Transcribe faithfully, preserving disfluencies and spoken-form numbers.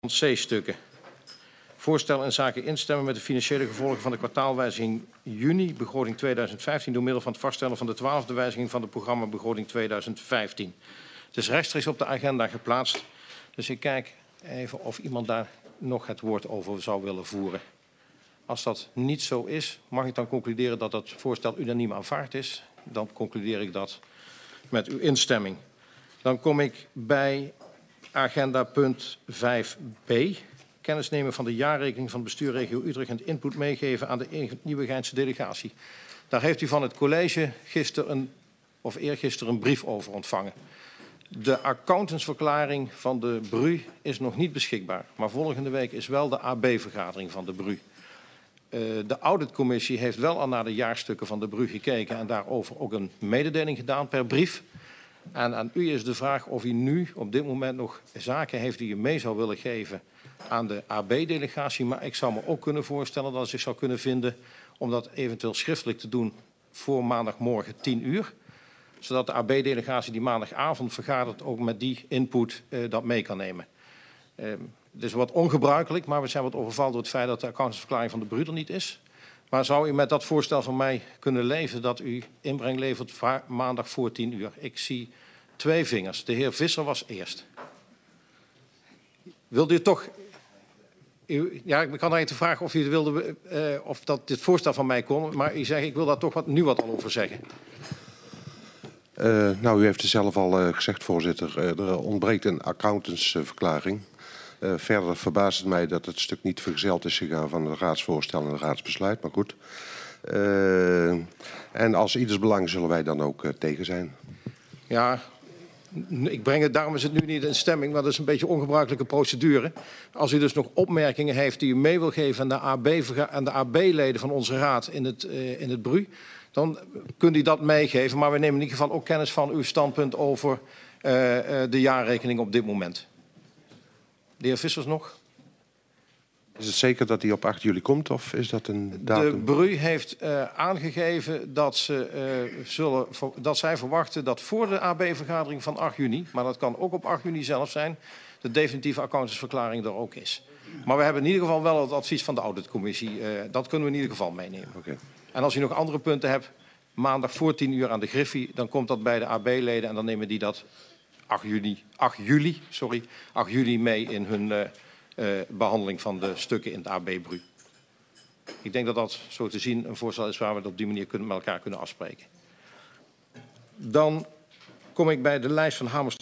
C-stukken. Voorstel in zaken instemmen met de financiële gevolgen van de kwartaalwijziging juni begroting tweeduizend vijftien door middel van het vaststellen van de twaalfde wijziging van de programma begroting tweeduizend vijftien. Het is rechtstreeks op de agenda geplaatst. Dus ik kijk even of iemand daar nog het woord over zou willen voeren. Als dat niet zo is, mag ik dan concluderen dat het voorstel unaniem aanvaard is. Dan concludeer ik dat met uw instemming. Dan kom ik bij agenda punt vijf b. Kennis nemen van de jaarrekening van het bestuur regio Utrecht en het input meegeven aan de Nieuwegeinse delegatie. Daar heeft u van het college gisteren een, of eergisteren een brief over ontvangen. De accountantsverklaring van de B R U is nog niet beschikbaar. Maar volgende week is wel de A B-vergadering van de B R U. Uh, de auditcommissie heeft wel al naar de jaarstukken van de B R U gekeken en daarover ook een mededeling gedaan per brief. En aan u is de vraag of u nu op dit moment nog zaken heeft die u mee zou willen geven aan de A B-delegatie. Maar ik zou me ook kunnen voorstellen dat het zich zou kunnen vinden om dat eventueel schriftelijk te doen voor maandagmorgen tien uur. Zodat de A B-delegatie die maandagavond vergadert ook met die input uh, dat mee kan nemen. Uh, het is wat ongebruikelijk, maar we zijn wat overvallen door het feit dat de accountantsverklaring van de B R U er niet is. Maar zou u met dat voorstel van mij kunnen leven dat u inbreng levert maandag voor tien uur? Ik zie twee vingers. De heer Visser was eerst. Wilde u toch... U, ja, ik kan eigenlijk vragen of u wilde, uh, of dat dit voorstel van mij kon, maar u zegt ik wil daar toch wat, nu wat al over zeggen. Uh, nou, u heeft het zelf al uh, gezegd, voorzitter. Uh, er ontbreekt een accountantsverklaring. Uh, verder verbaast het mij dat het stuk niet vergezeld is gegaan van het raadsvoorstel en het raadsbesluit. Maar goed. Uh, en als ieders belang zullen wij dan ook uh, tegen zijn. Ja, ik breng het, daarom is het nu niet in stemming, maar dat is een beetje ongebruikelijke procedure. Als u dus nog opmerkingen heeft die u mee wil geven aan de A B, aan de A B-leden van onze raad in het, uh, in het B R U, dan kunt u dat meegeven. Maar we nemen in ieder geval ook kennis van uw standpunt over uh, uh, de jaarrekening op dit moment. De heer Vissers nog? Is het zeker dat die op acht juli komt of is dat een datum? De B R U heeft uh, aangegeven dat, ze, uh, zullen, dat zij verwachten dat voor de A B-vergadering van acht juni, maar dat kan ook op acht juni zelf zijn, de definitieve accountantsverklaring er ook is. Maar we hebben in ieder geval wel het advies van de auditcommissie. Uh, dat kunnen we in ieder geval meenemen. Okay. En als u nog andere punten hebt, maandag voor tien uur aan de Griffie, dan komt dat bij de A B-leden en dan nemen die dat acht juli, acht juli, sorry, acht juli mee in hun uh, uh, behandeling van de stukken in het A B-B R U. Ik denk dat dat zo te zien een voorstel is waar we het op die manier kunnen, met elkaar kunnen afspreken. Dan kom ik bij de lijst van Hamers.